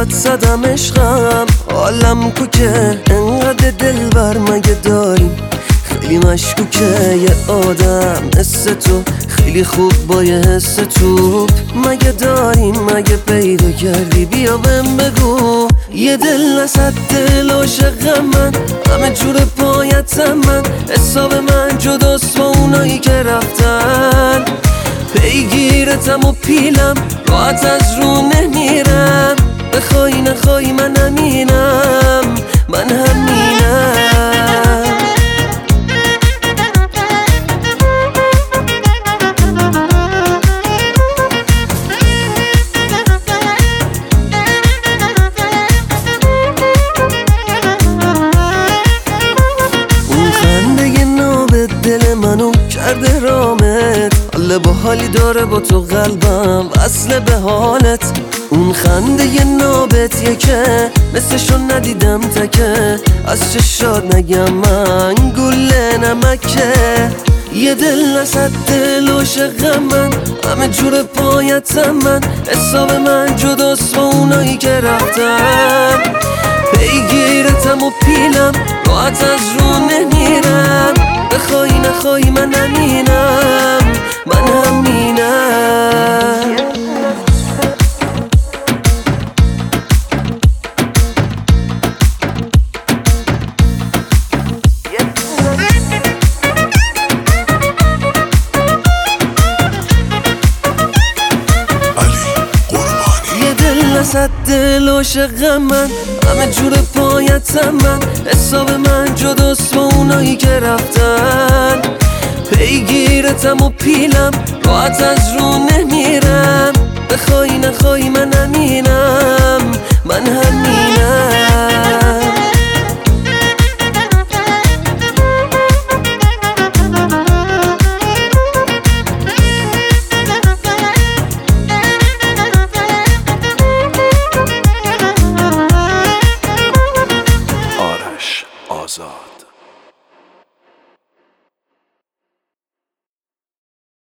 برات زدم عشقم، حالم کوکه انقدر دلبر مگه داریم؟ خیلی مشکوکه یه آدم مثل تو، خیلی خوب با یه حس توپ مگه داریم؟ مگه پیدا کردی؟ بیا بهم بگو. یه دل وسط دل عاشق من، همه جور پایتم من، حساب من جداست با اونایی که رفتن. پیگیرتم و پیلم، راحت از رو نمیرم، بخوای نخوای من همینم، من همینم. اون خنده ناب دل منو کرده رامت، حال با حالی داره با تو قلبم وصله به حالت. اون خنده نابت یکه مثلشو ندیدم تکه، از چشات نگم من گله نمکه. یه دل وسط دل عاشق من، همه جور پایتم من، حساب من جداست با اونایی که رفتن. پیگیرتم و پیلم، راحت از رو نمیرم، بخوای نخوای من همینم، من همینم. وسط دل عاشق من، همه جور پایتم من، حساب من جداست با اونایی که رفتن. پیگیرتم و پیلم، راحت از رو نمیرم.